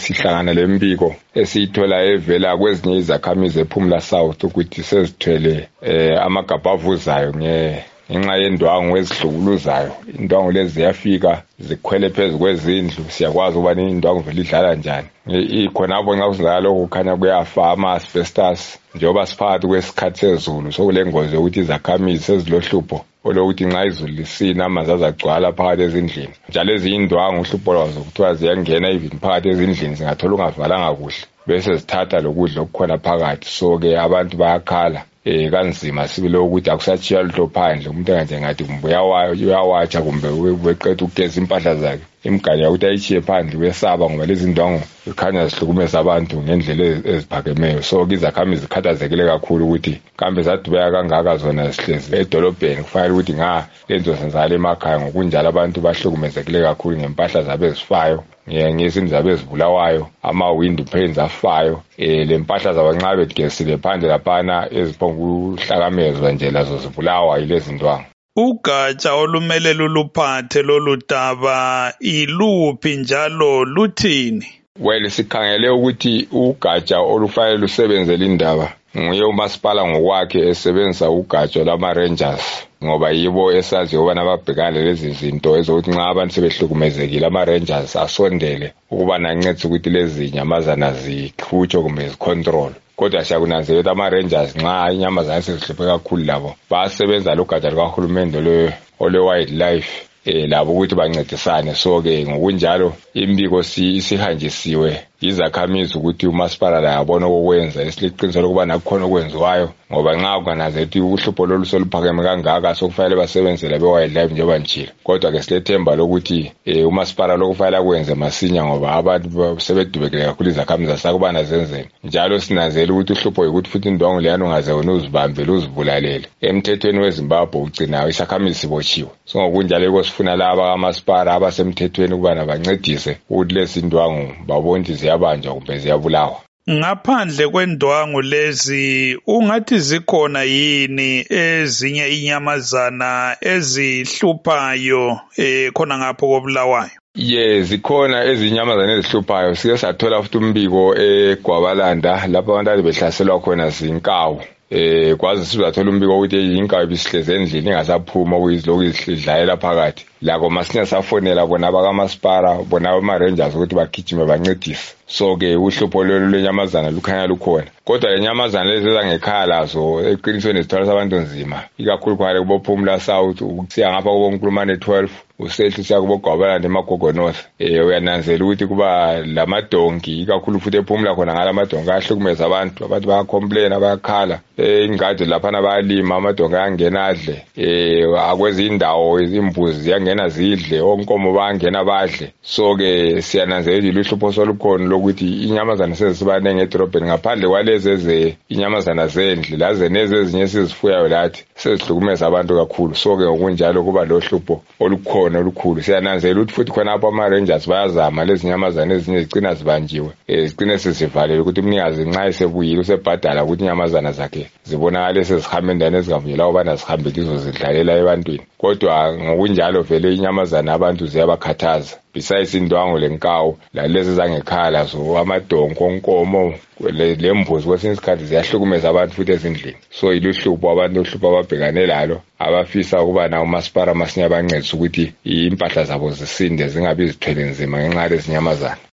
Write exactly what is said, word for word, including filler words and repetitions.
sihlangana lembiko esiyithola evela kwezinye izakhamizi ePhumla South ukuthi sezithwele eh amagabha avuzayo nge ngenxa yendwangu ezihlukuluzayo. Indwangu lezi ziyafika zikhwele phezulu kwezindlu, siyakwazi ukuba indwangu vele idlala njani. Ikhonapho nxa kuzala lokho kukhanya kuyafa ama-asbestos njengoba siphakathi kwesikhathi sezulu, sokulengozi yokuthi izakhamizi sezilohlupho olokuthi nxa izulu lisina amanzi azagcwala phakathi ezindlini. Njalo eziyindwangu uhlupho lwazo kuthiwa ziyangena even phakathi ezindlini zingathola ungavalanga kuhle bese zithatha lokudla okukhona phakathi. So-ke abantu bayakhala eh kanzima sibile ukuthi akusachiya lutho phandle, umuntu enganje ngathi kumbe uyawatsha kumbe weqeda ukugeza impahla zakhe imiganya ukuthi ayichiye phandle wesaba ngoba lezi ndwangu zikhanya zihlukumeza abantu ngendlela eziphakemeyo. So izakhamizi zikhathazekile kakhulu ukuthi kambe zadubeka kangaka zona sihlezi edolobheni, kufanele ukuthi nga lenzo senzala emakhaya ngokunjalo abantu bahlukumezekile kakhulu ngempahla zabe zifayo ngezindlu zabe zibulawayo, ama-window panes afayo, eh lempahla zabancabe begesile phandle laphana eziphonga ukuhlakamezwa nje lazo zibulawa yilezi ndwangu. Ugatsha olumele luluphathe lolu daba iluphi njalo luthini? Well, sikhangele ukuthi ugatsha olufanele lusebenzele indaba nguye umasipala ngokwakhe esebenzisa ugatsha lama-Rangers ngoba yibo esazi ukubana babhekane lezi zinto ezokuthi nxa abantu sebehlukumezekile ama-Rangers asondele ukuba nancedise ukuthi lezi nyamazana zikhutshwe kumbe zicontrol. Kodwa siyakunanzelela ama-Rangers nxa inyamazana sezihluphe kakhulu labo basebenza logatsha lukahulumende ole-wildlife eh labo ukuthi bancedisane. So-ke ngokunjalo imbiko isihanjisiwe izakhamizi ukuthi umasipala la yabona okwenza esiliqiniselo lokuba nakukhona okwenziwayo ngoba nxa kungananzelela uhlupho lolu soluphakeme kangaka sokufanele basebenzele be-wildlife njengoba njalo. Kodwa-ke silethemba lokuthi eh umasipala lokufanele akwenze masinya ngoba abantu sebedubekile kakhulu izakhamizi zasakubana zenzeni. Njalo sinanzelela ukuthi uhlupho yikuthi futhi indwangu leyana ungaze wena uzibambele uzibulalele. Emthethweni weZimbabwe ugcina isakhamizi sibotshiwe. So ngokunjalo kosifuna laba kamasipala abasemthethweni ukubana bancedise ukuthi lezi ndwangu babone ziyabanjwa kumbe ziyabulawa. Ngaphandle kwendwangu lezi ungathi zikhona yini ezinye inyamazana ezihluphayo eh khona ngapho kobulawayo? Ye zikhona ezinyamazana ezihluphayo. Sike sathola futhi umbiko eGwabalanda lapho abantu behlaselwa khona zinkawu. Eh kwazi sizathola umbiko ukuthi inkawu ibisihleze endlini ingasaphuma ukuyiziloko izidlalela phakathi. Lako masinya safonela bona abakamasipara bona ama-Rangers ukuthi bagijime bancedise. So-ke uhlupho lolu lenyamazana lukhanya lukhona. Kodwa lenyamazana lezi ezangekhaya lazo eqinisweni zithola abantu nzima. Ikakhulu phakathi kuboPhumla South ukusiya ngapha kuboNkulumane twelve usehli siya kuboGwabalanda eMagogo North. Eh uyananzela ukuthi kuba lamadonki ikakhulu futhi ePhumla khona ngalamadonki ahlukumeza abantu. Abantu bayacomplain bayakhala. Eh ingadi lapha bayalima amadonki ayangena adle. Eh akwezi indawo izimbuzi yangena zidle onkomo bayangena badle. So-ke siyananzelela uhlupho solukhona lokuthi inyamazana sezisibanenge edrobheni ngaphandle kwalezi eze inyamazana zendle laze nezezinye sizifuyayo lathi sezihlukumeza abantu kakhulu. So-ke ngokunjalo kuba lohlupho olukhona olukhulu. Siyananzelela ukuthi futhi khonapho ama-Rangers bayazama lezi nyamazana ezinye zigcina zibanjiwe zigcine sezivalele ukuthi umnikazi nxa esebuyile usebhadala ukuthi inyamazana zakhe zibonakale sezihambe endaweni ezingavunyelwa ukubana zihambe zizozidlalela ebantwini. Kodwa ngokunjalo vele inyamazana abantu ziyabakhathaza. Besides indwangu lenkawu lalezi zangekhaya lazo amadonki onkomo lembuzi kwesinye isikhathi ziyahlukumeza abantu futhi ezindlini. So iluhlupho abantu ohlupho ababhekane lalo abafisa ukuba na umasipala masinya bancedise ukuthi impahla zabo zisinde zingabi zithwele nzima ngenxa yezi nyamazana.